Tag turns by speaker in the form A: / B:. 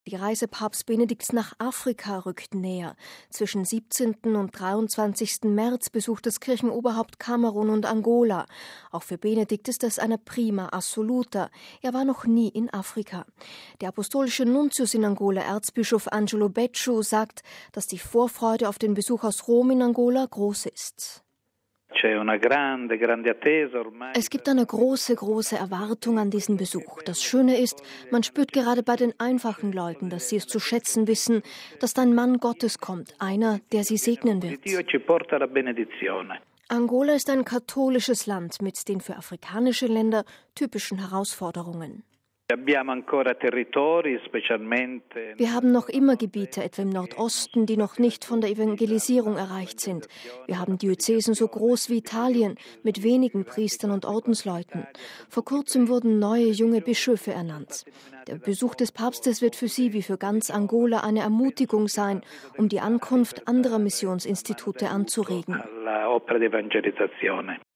A: Die Reise Papst Benedikts nach Afrika rückt näher. Zwischen 17. und 23. März besucht das Kirchenoberhaupt Kamerun und Angola. Auch für Benedikt ist das eine prima assoluta. Er war noch nie in Afrika. Der apostolische Nuntius in Angola, Erzbischof Angelo Becciu, sagt, dass die Vorfreude auf den Besuch aus Rom in Angola groß ist. Es gibt eine große Erwartung an diesen Besuch. Das Schöne ist, man spürt gerade bei den einfachen Leuten, dass sie es zu schätzen wissen, dass ein Mann Gottes kommt, einer, der sie segnen wird. Angola ist ein katholisches Land mit den für afrikanische Länder typischen Herausforderungen. Wir haben noch immer Gebiete, etwa im Nordosten, die noch nicht von der Evangelisierung erreicht sind. Wir haben Diözesen so groß wie Italien, mit wenigen Priestern und Ordensleuten. Vor kurzem wurden neue junge Bischöfe ernannt. Der Besuch des Papstes wird für sie wie für ganz Angola eine Ermutigung sein, um die Ankunft anderer Missionsinstitute anzuregen.